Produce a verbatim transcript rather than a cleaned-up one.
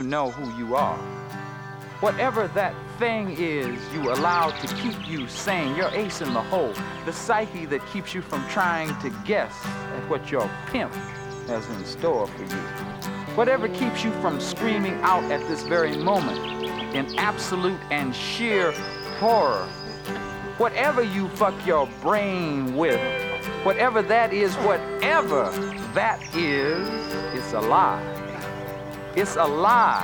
know who you are. Whatever that thing is you allow to keep you sane, your ace in the hole, the psyche that keeps you from trying to guess at what your pimp has in store for you. Whatever keeps you from screaming out at this very moment in absolute and sheer horror. Whatever you fuck your brain with, whatever that is, whatever that is, it's a lie. It's a lie.